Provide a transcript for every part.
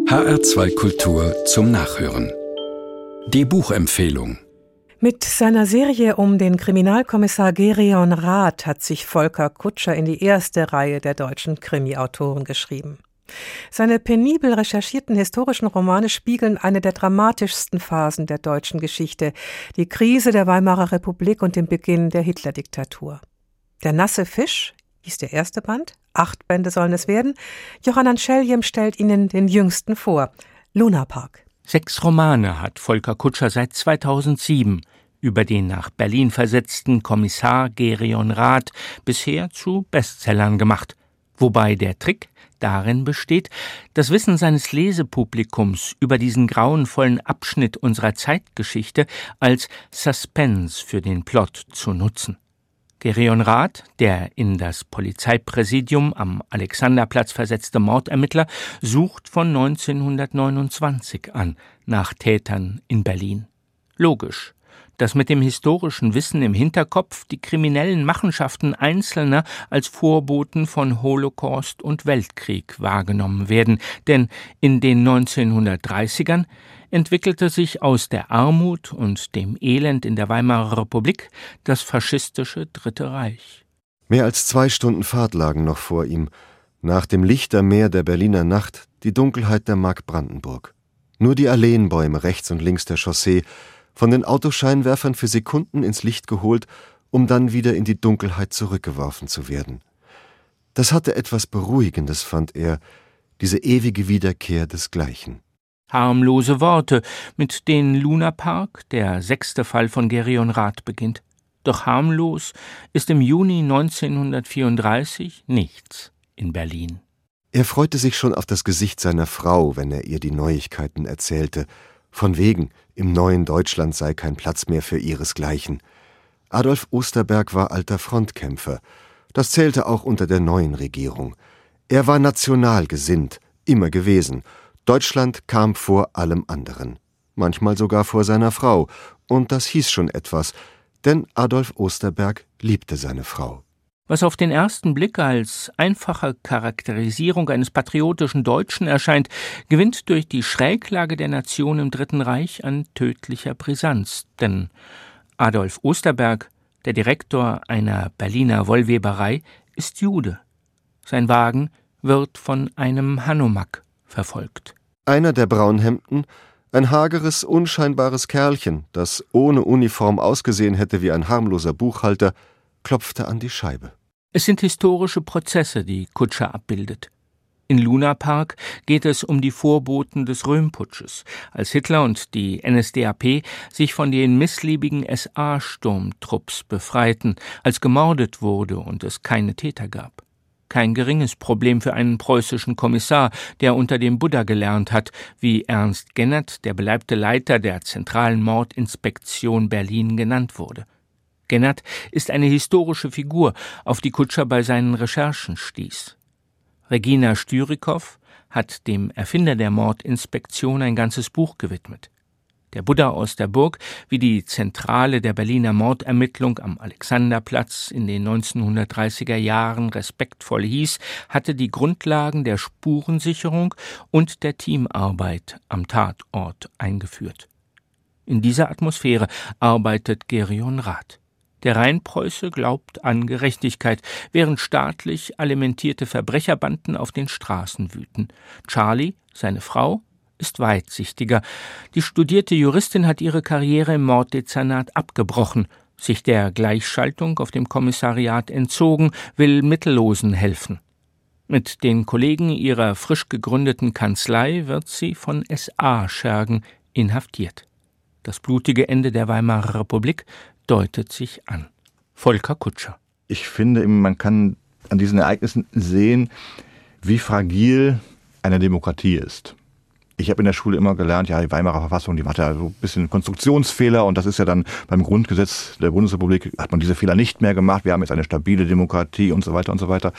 HR2 Kultur zum Nachhören. Die Buchempfehlung. Mit seiner Serie um den Kriminalkommissar Gereon Rath hat sich Volker Kutscher in die erste Reihe der deutschen Krimi-Autoren geschrieben. Seine penibel recherchierten historischen Romane spiegeln eine der dramatischsten Phasen der deutschen Geschichte, die Krise der Weimarer Republik und den Beginn der Hitler-Diktatur. Der nasse Fisch hieß der erste Band, 8 Bände sollen es werden. Johannan Scheljem stellt Ihnen den jüngsten vor, Luna Park. 6 Romane hat Volker Kutscher seit 2007 über den nach Berlin versetzten Kommissar Gereon Rath bisher zu Bestsellern gemacht. Wobei der Trick darin besteht, das Wissen seines Lesepublikums über diesen grauenvollen Abschnitt unserer Zeitgeschichte als Suspense für den Plot zu nutzen. Gereon Rath, der in das Polizeipräsidium am Alexanderplatz versetzte Mordermittler, sucht von 1929 an nach Tätern in Berlin. Logisch, dass mit dem historischen Wissen im Hinterkopf die kriminellen Machenschaften Einzelner als Vorboten von Holocaust und Weltkrieg wahrgenommen werden, denn in den 1930ern entwickelte sich aus der Armut und dem Elend in der Weimarer Republik das faschistische Dritte Reich. Mehr als 2 Stunden Fahrt lagen noch vor ihm. Nach dem Lichtermeer der Berliner Nacht die Dunkelheit der Mark Brandenburg. Nur die Alleenbäume rechts und links der Chaussee, von den Autoscheinwerfern für Sekunden ins Licht geholt, um dann wieder in die Dunkelheit zurückgeworfen zu werden. Das hatte etwas Beruhigendes, fand er, diese ewige Wiederkehr desgleichen. Harmlose Worte, mit denen Luna Park, der 6. Fall von Gereon Rath, beginnt. Doch harmlos ist im Juni 1934 nichts in Berlin. Er freute sich schon auf das Gesicht seiner Frau, wenn er ihr die Neuigkeiten erzählte. Von wegen, im neuen Deutschland sei kein Platz mehr für ihresgleichen. Adolf Osterberg war alter Frontkämpfer. Das zählte auch unter der neuen Regierung. Er war national gesinnt, immer gewesen. Deutschland kam vor allem anderen, manchmal sogar vor seiner Frau, und das hieß schon etwas, denn Adolf Osterberg liebte seine Frau. Was auf den ersten Blick als einfache Charakterisierung eines patriotischen Deutschen erscheint, gewinnt durch die Schräglage der Nation im Dritten Reich an tödlicher Brisanz. Denn Adolf Osterberg, der Direktor einer Berliner Wollweberei, ist Jude. Sein Wagen wird von einem Hanomag verfolgt. Einer der Braunhemden, ein hageres, unscheinbares Kerlchen, das ohne Uniform ausgesehen hätte wie ein harmloser Buchhalter, klopfte an die Scheibe. Es sind historische Prozesse, die Kutscher abbildet. In Luna Park geht es um die Vorboten des Röhmputsches, als Hitler und die NSDAP sich von den missliebigen SA-Sturmtrupps befreiten, als gemordet wurde und es keine Täter gab. Kein geringes Problem für einen preußischen Kommissar, der unter dem Buddha gelernt hat, wie Ernst Gennert, der beleibte Leiter der Zentralen Mordinspektion Berlin, genannt wurde. Gennert ist eine historische Figur, auf die Kutscher bei seinen Recherchen stieß. Regina Stürikow hat dem Erfinder der Mordinspektion ein ganzes Buch gewidmet. Der Buddha aus der Burg, wie die Zentrale der Berliner Mordermittlung am Alexanderplatz in den 1930er Jahren respektvoll hieß, hatte die Grundlagen der Spurensicherung und der Teamarbeit am Tatort eingeführt. In dieser Atmosphäre arbeitet Gereon Rath. Der Rheinpreuße glaubt an Gerechtigkeit, während staatlich alimentierte Verbrecherbanden auf den Straßen wüten. Charlie, seine Frau, ist weitsichtiger. Die studierte Juristin hat ihre Karriere im Morddezernat abgebrochen, sich der Gleichschaltung auf dem Kommissariat entzogen, will Mittellosen helfen. Mit den Kollegen ihrer frisch gegründeten Kanzlei wird sie von SA-Schergen inhaftiert. Das blutige Ende der Weimarer Republik deutet sich an. Volker Kutscher. Ich finde, man kann an diesen Ereignissen sehen, wie fragil eine Demokratie ist. Ich habe in der Schule immer gelernt, ja, die Weimarer Verfassung, die macht ja so ein bisschen Konstruktionsfehler und das ist ja dann beim Grundgesetz der Bundesrepublik, hat man diese Fehler nicht mehr gemacht. Wir haben jetzt eine stabile Demokratie und so weiter und so weiter.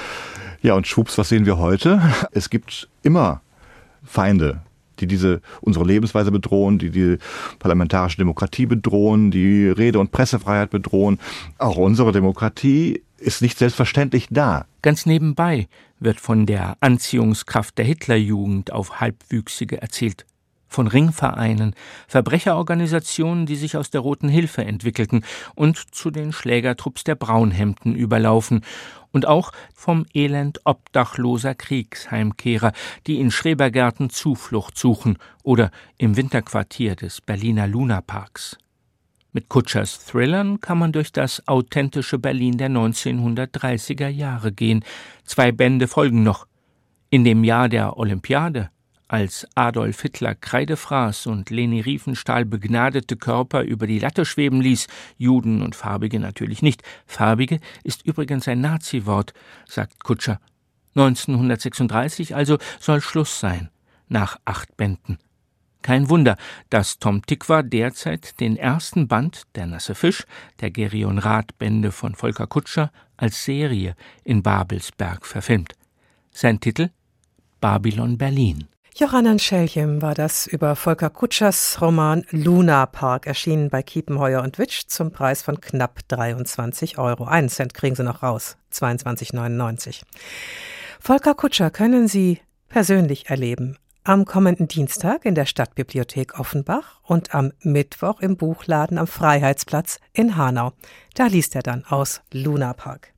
Ja, und schwupps, was sehen wir heute? Es gibt immer Feinde, die unsere Lebensweise bedrohen, die parlamentarische Demokratie bedrohen, die Rede- und Pressefreiheit bedrohen. Auch unsere Demokratie ist nicht selbstverständlich da. Ganz nebenbei wird von der Anziehungskraft der Hitlerjugend auf Halbwüchsige erzählt. Von Ringvereinen, Verbrecherorganisationen, die sich aus der Roten Hilfe entwickelten und zu den Schlägertrupps der Braunhemden überlaufen. Und auch vom Elend obdachloser Kriegsheimkehrer, die in Schrebergärten Zuflucht suchen oder im Winterquartier des Berliner Lunaparks. Mit Kutschers Thrillern kann man durch das authentische Berlin der 1930er Jahre gehen. 2 Bände folgen noch. In dem Jahr der Olympiade, als Adolf Hitler Kreide fraß und Leni Riefenstahl begnadete Körper über die Latte schweben ließ, Juden und Farbige natürlich nicht. Farbige ist übrigens ein Nazi-Wort, sagt Kutscher. 1936 also soll Schluss sein, nach 8 Bänden. Kein Wunder, dass Tom Tykwer derzeit den ersten Band, Der nasse Fisch, der Gereon Rath-Bände von Volker Kutscher, als Serie in Babelsberg verfilmt. Sein Titel: Babylon Berlin. Johannan Scheljem war das über Volker Kutschers Roman Lunapark, erschienen bei Kiepenheuer & Witsch zum Preis von knapp 23 €. 1 Cent kriegen Sie noch raus, 22,99 €. Volker Kutscher können Sie persönlich erleben. Am kommenden Dienstag in der Stadtbibliothek Offenbach und am Mittwoch im Buchladen am Freiheitsplatz in Hanau. Da liest er dann aus Lunapark.